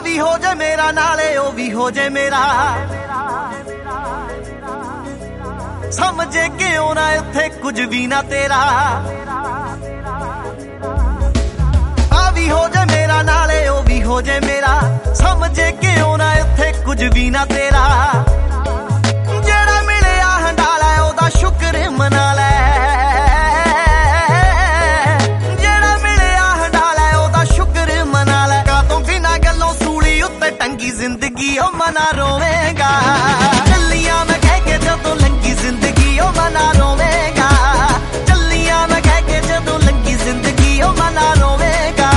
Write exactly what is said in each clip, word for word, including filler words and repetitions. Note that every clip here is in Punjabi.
ਵੀ ਹੋ ਜੇ ਮੇਰਾ ਨਾਲੇ ਉਹ ਵੀ ਹੋ ਜੇ ਮੇਰਾ, ਸਮਝੇ ਕਿਉਂ ਨਾ ਇੱਥੇ ਕੁਝ ਵੀ ਨਾ ਤੇਰਾ। ਆ ਵੀ ਹੋ ਜੇ ਮੇਰਾ ਨਾਲੇ ਉਹ ਵੀ ਹੋ ਜੇ ਮੇਰਾ, ਸਮਝੇ ਕਿਉਂ ਨਾ ਇੱਥੇ ਕੁਝ ਵੀ ਨਾ ਤੇਰਾ। ਜਿਹੜਾ ਮਿਲਿਆ ਹੰਡਾਲਾ ਉਹਦਾ ਸ਼ੁਕਰ ਮਨਾ ਲੈ, ਜਿਹੜਾ ਮਿਲਿਆ ਹੰਡਾਲਾ ਉਹਦਾ ਸ਼ੁਕਰ ਮਨਾ ਲੈ। ਕਾਤੋਂ ਬਿਨਾਂ ਗੱਲੋਂ ਸੂਲੀ ਉੱਤੇ ਟੰਗੀ ਜ਼ਿੰਦਗੀ ਉਹ ਮਨਾ ਰੋਵੇਂਗਾ। ਚੱਲੀਆਂ ਮੈਂ ਕਹਿ ਕੇ ਜਦੋਂ ਲੰਗੀ ਜ਼ਿੰਦਗੀ ਉਹ ਮਨਾ ਰੋਵੇਂਗਾ। ਚੱਲੀਆਂ ਮੈਂ ਕਹਿ ਕੇ ਜਦੋਂ ਲੰਗੀ ਜ਼ਿੰਦਗੀ ਉਹ ਮਨਾ ਰੋਵੇਂਗਾ।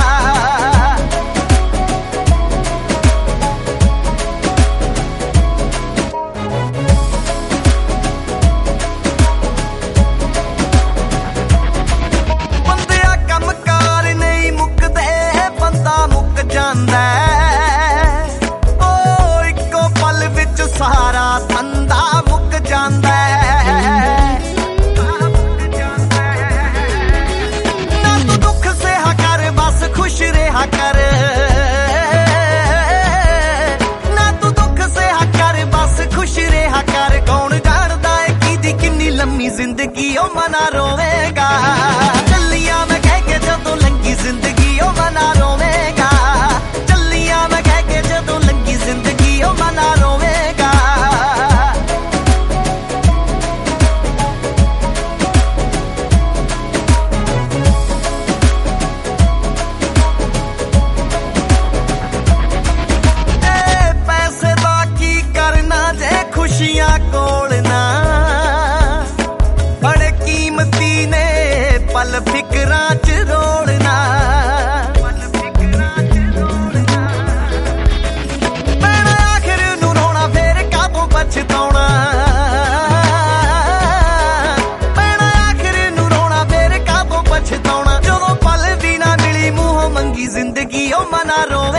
ਬੰਦਿਆ ਕੰਮਕਾਰ ਨਹੀਂ ਮੁੱਕਦੇ, ਬੰਦਾ ਮੁੱਕ ਜਾਂਦਾ। ਉਹ ਇੱਕੋ ਪਲ ਵਿੱਚ ਸਾਰਾ ਧੰਦਾ ਮੁੱਕ ਜਾਂਦਾ। ਨਾ ਤੂੰ ਦੁੱਖ ਸਹਾ ਕਰ ਬਸ ਖੁਸ਼ ਰਿਹਾ ਕਰ, ਨਾ ਤੂੰ ਦੁੱਖ ਸਹਾ ਕਰ ਬਸ ਖੁਸ਼ ਰਿਹਾ ਕਰ। ਕੌਣ ਜਾਣਦਾ ਏ ਕਿਹਦੀ ਕਿੰਨੀ ਲੰਮੀ ਜ਼ਿੰਦਗੀ ਉਹ ਮਨਾ ਰੋਵੇਂਗਾ। ਚੱਲੀਆਂ ਮੈਂ ਕਹਿ ਕੇ ਜਦੋਂ ਲੰਗੀ ਜ਼ਿੰਦਗੀ ਉਹ ਮਨਾ ਰੋਵੇਂਗਾ। ਚੱਲੀਆਂ ਮੈਂ ਕਹਿ ਕੇ ਜਦੋਂ ਲੰਗੀ ਜ਼ਿੰਦਗੀ ਉਹ ਮਨਾ ਰੋਵੇਂਗਾ। ਏ ਪੈਸੇ ਦਾ ਕੀ ਕਰਨਾ ਜੇ ਖੁਸ਼ੀਆਂ ਕੋਲ ਨਾ, ਬੜੇ ਕੀਮਤੀ ਨੇ ਪਲ ਫਿਕਰਾਂ ਚ ਰੋਲਣਾ। ਪੈਣਾ ਆਖਿਰ ਨੂੰ ਰੋਣਾ ਫੇਰ ਕਾਹਤੋਂ ਪਛਤਾਉਣਾ। ਪੈਣਾ ਆਖਿਰ ਨੂੰ ਰੋਣਾ ਫੇਰ ਕਾਹਤੋਂ ਪਛਤਾਉਣਾ। ਜਦੋਂ ਪਲ ਵੀ ਨਾ ਮਿਲੀ ਮੂੰਹੋਂ ਮੰਗੀ ਜ਼ਿੰਦਗੀ ਉਹ ਮਨਾ ਰੋਵੇ।